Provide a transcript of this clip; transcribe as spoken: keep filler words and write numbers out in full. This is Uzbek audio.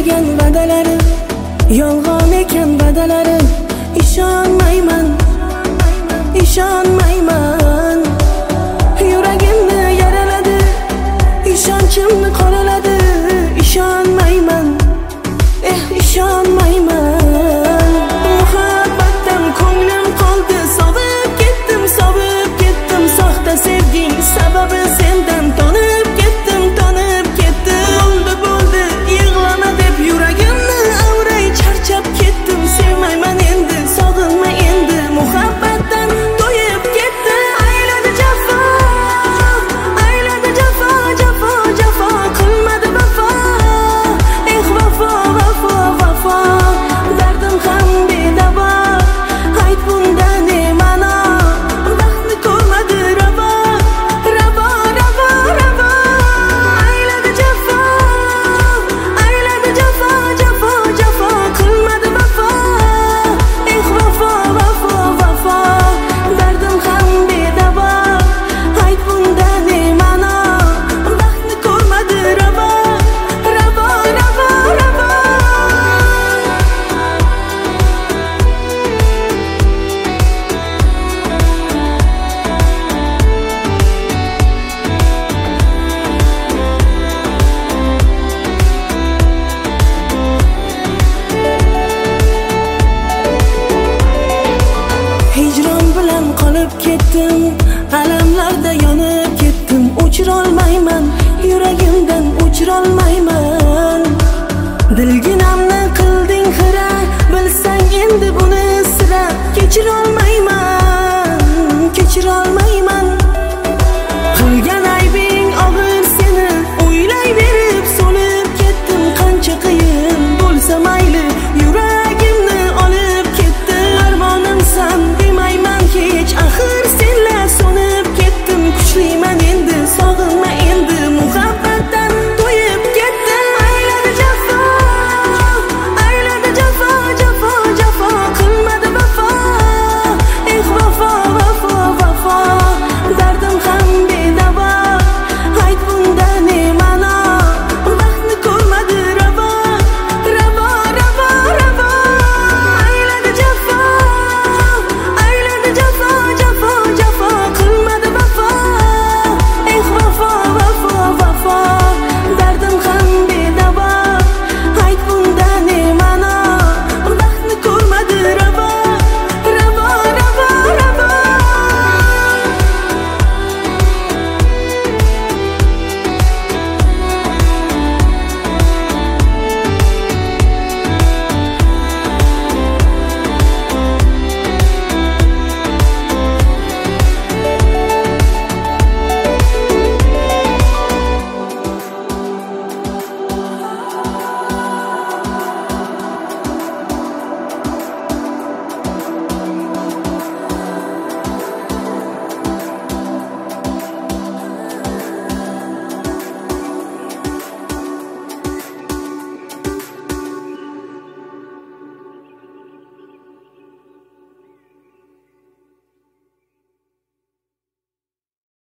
bergan va'dalari yolg'on ekan va'dalari. İşonmayman, ishonmayman. Yuragimni yaraladi, ishonchimni qoraladi. İşonmayman, eh ishonmayman. Muhabbatdan ko'nglim qoldi, sovib ketdim, sovib ketdim. Soxta sevging sababi sendan tonib ketdim, tonib ketdim. Bo'ldi bo'ldi yig'lama deb yuragimni avray charchab ketdim. Sevmayman endi, sog'inma endi, muhabbatdan to'yib ketdi. Ayladi jafo, ayladi jafo, jafo, jafo qilmadi vafo. Eh vafo, vafo, vafo, dardim ham bedavo. Ayt bunda ne ma'no, vaqtni ko'rmadi ravo, ravo, ravo, ravo. Ayladi jafo, ayladi jafo, jafo, jafo qilmadi vafo. Eh vafo, vafo, vafo, dardim ham bedavo. Ayt bunda ne ma'no, vaqtni ko'rmadi ravo, ravo, ravo, ravo. Hijron bilan qolib ketdim, alamlarda yonib ketdim. O'chirolmayman, yuragimdan o'chirolmayman.